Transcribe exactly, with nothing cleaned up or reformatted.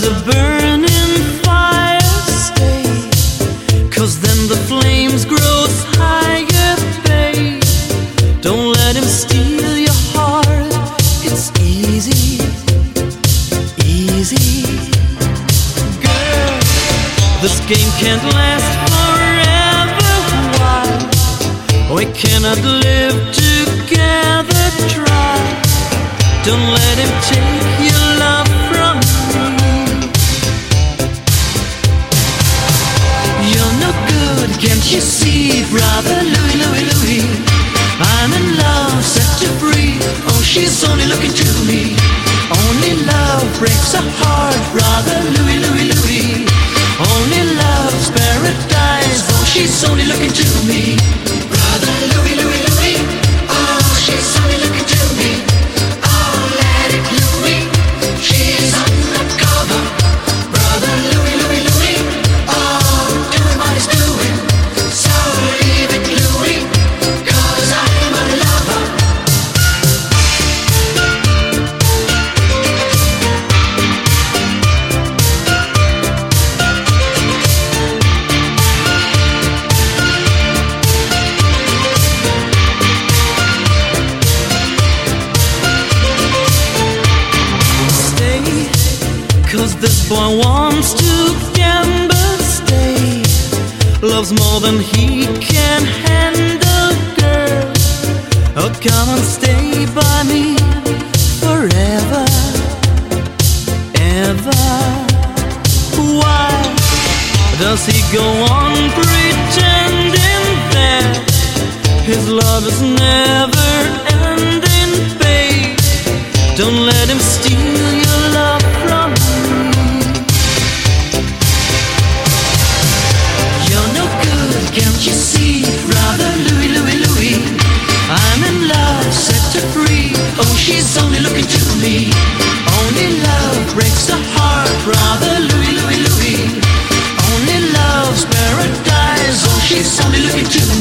is a burning fire, stay, 'cause then the flames grow higher, babe. Don't let him steal your heart, it's easy, easy. Girl, this game can't last forever, why? We cannot live together, try. Don't let him take your love from me. You're no good, can't you see, brother Louie, Louie, Louie? I'm in love, set to free. Oh, she's only looking to me. Only love breaks a heart, brother Louie, Louie, Louie. Only love's paradise. Oh, she's only looking to me. Brother Louie, Louie, Louie. Oh, she's only looking to me. Oh, let it Louie. She's undercover. Brother Louie, Louie, Louie. Oh, doing what he's doing. So leave it, Louie, 'cause I'm a lover. Stay, 'cause this boy wants to gamble, stay. Loves more than he can handle, girl. Oh, come and stay by me forever, ever. Why does he go on pretending that his love is never ending, babe? Don't let him steal your love from me. You're no good, can't you see, brother Louie, Louie, Louie? I'm in love, set to free. Oh, she's only looking to me. Only love breaks the heart, brother Louie, Louie, Louie. Only love's paradise. Oh, she's only looking to